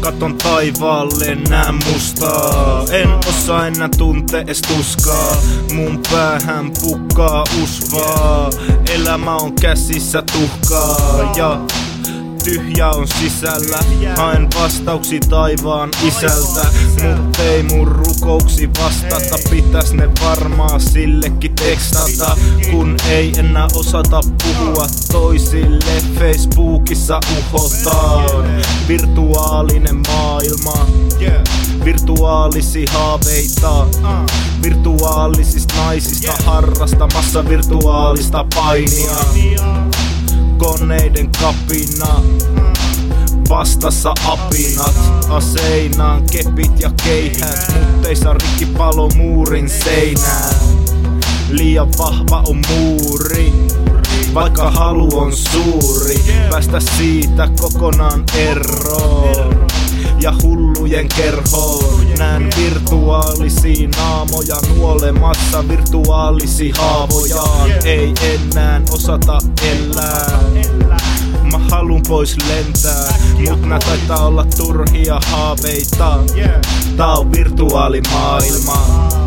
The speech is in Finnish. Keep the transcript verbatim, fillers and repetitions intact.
Katon taivaalle, näen mustaa. En osaa enää tuntea ees tuskaa. Mun päähän pukkaa usvaa. Elämä on käsissä tuhkaa ja tyhjä on sisällä. Haen vastauksia taivaan isältä, mut ei mun rukouksi vastata. Pitäis ne varmaa sillekin tekstata, kun ei enää osata puhua toisille. Facebookissa uhotaan virtuaalinen maailma, virtuaalisia haaveita, virtuaalisista naisista harrastamassa virtuaalista painia. Koneiden kapina, vastassa apinat, aseinaan kepit ja keihät, mut ei saa rikki palomuurin seinää. Liian vahva on muuri, vaikka halu on suuri, päästä siitä kokonaan eroon ja hullujen kerhoon. Näen virtuaalisia naamoja nuolemassa virtuaalisia haavojaan. Ei enää osata elää, mä halun pois lentää, mut nää taitaa olla turhia haaveita. Tää on virtuaalimaailma.